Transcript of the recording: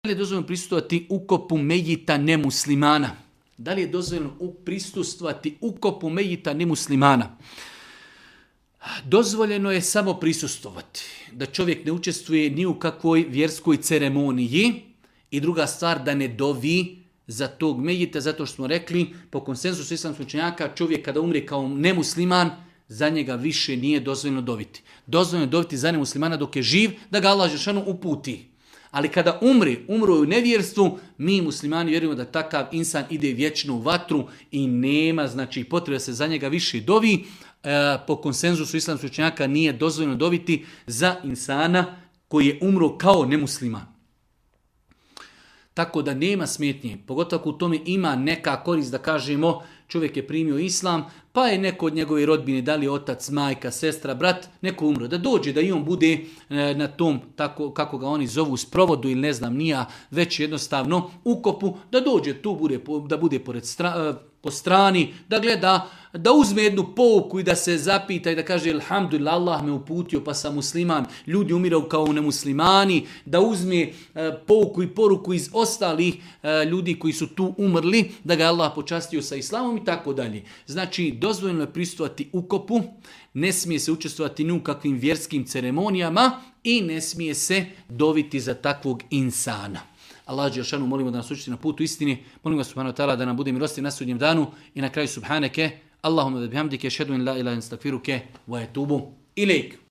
li je dozvoljeno prisustvovati ukopu mejita nemuslimana? Da li je dozvoljeno prisustvovati ukopu mejita nemuslimana? Dozvoljeno je samo prisustvovati. Da čovjek ne učestvuje ni u kakvoj vjerskoj ceremoniji. I druga stvar, da ne dovi za tog mejita, zato što smo rekli, po konsenzusu islamskih učenjaka, čovjek kada umre kao nemusliman, za njega više nije dozvoljeno doviti. Dozvoljeno je doviti za nemuslimana dok je živ, da ga Allah dželešanu uputi. Ali kada umro u nevjerstvu, mi muslimani vjerujemo da takav insan ide vječno u vatru i nema potrebe da se za njega više dovi. Po konsenzusu islamskih učenjaka nije dozvoljeno doviti za insana koji je umro kao nemusliman. Tako da nema smetnje, pogotovo ako u tome ima neka korist da kažemo čovjek je primio islam, pa je neko od njegove rodbine, da li otac, majka, sestra, brat, neko umro. Da dođe, da i on bude na tom, tako kako ga oni zovu, sprovodu ili ne znam nija, već jednostavno ukopu, da dođe tu, da bude po strani, da gleda, da uzme jednu pouku i da se zapita i da kaže alhamdulillah, Allah me uputio pa sam musliman, ljudi umiraju kao nemuslimani, da uzme pouku i poruku iz ostalih ljudi koji su tu umrli, da ga Allah počastio sa islamom i tako dalje. Znači, dozvoljeno je prisustvovati ukopu, ne smije se učestvovati ni u kakvim vjerskim ceremonijama i ne smije se doviti za takvog insana. Allah dželešanu molimo da nas učiti na putu istini, molimo ga subhanahu wa ta'ala da nam bude milostiv na sudnjem danu i na kraju subhaneke, Allahumma da bihamdike, šedu in la ilaha illa anta, astaghfiruke wa etubu ilejk.